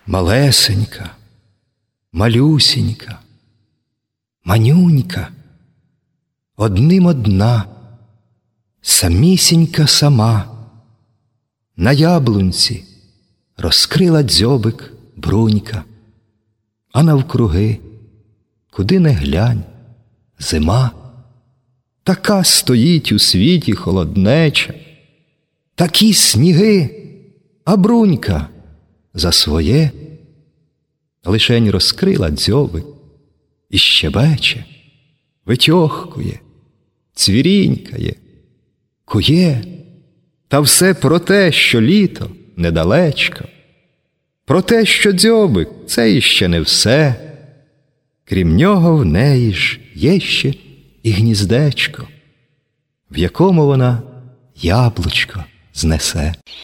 Малесенька, малюсінька, манюнька, одним одна, самісінька сама, на яблунці розкрила дзьобик брунька, а навкруги, куди не глянь, зима. Така стоїть у світі холоднеча, такі сніги, а брунька за своє лишень розкрила дзьобик і щебече, витьохкує, цвірінькає, кує. Та все про те, що літо недалечко, про те, що дзьобик – це іще не все. Крім нього в неї ж є ще і гніздечко, в якому вона яблучко знесе.